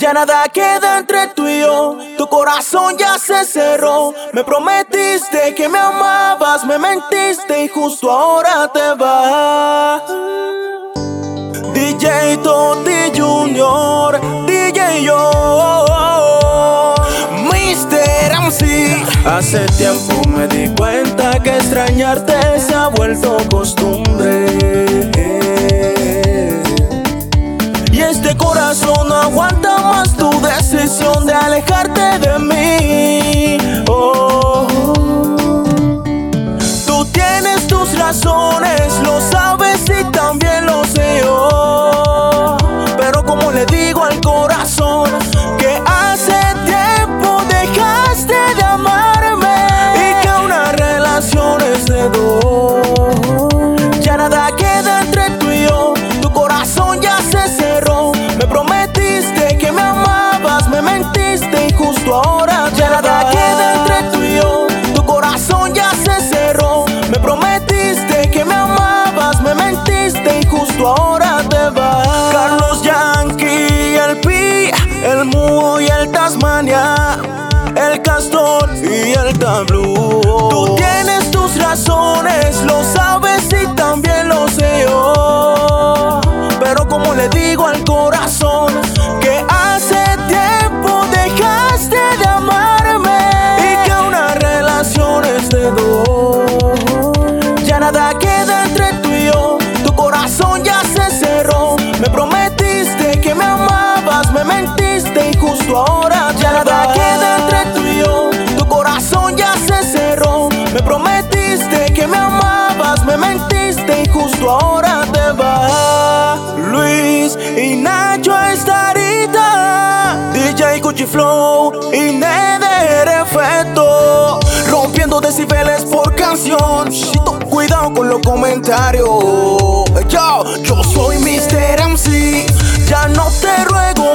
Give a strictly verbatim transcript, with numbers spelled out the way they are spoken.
Ya nada queda entre tú y yo, tu corazón ya se cerró. Me prometiste que me amabas, me mentiste y justo ahora te vas. D J Toti Junior, D J Yo, mister M C. Hace tiempo me di cuenta que extrañarte se ha vuelto costumbre, y este corazón no aguanta más tu decisión de alejarte de mí. Oh, tú tienes tus razones, lo sabes y también lo sé yo. Pero como le digo al corazón que hace tiempo dejaste de amarme y que una relación es de dos. Ya nada queda entre tú y yo, tu corazón ya se cerró. Me prometiste que me amabas, me mentiste y justo ahora ya nada queda entre tú y yo, tu corazón ya se cerró. Me prometiste que me amabas, me mentiste y justo ahora te vas. Carlos Yankee, el Pi, el Muo y el Tasmania, el Castor y el Tablu. Tú tienes tus razones, lo sabes y también lo sé yo. Pero como le digo al corazón que hace tiempo dejaste de amarme y que una relación es de dos. Ya nada queda entre tú y yo, tu corazón ya se cerró. Me prometiste que me amabas, me mentiste y justo ahora ya nada queda entre tú y yo, tu corazón ya se cerró. Me prometiste que me amabas, me mentiste y justo ahora te vas. Luis y Nacho Estarita, D J Gucci Flow y Neder Efecto, rompiendo decibeles por canción. Chito, cuidado con los comentarios. Yo, yo soy mister M C, ya no te ruego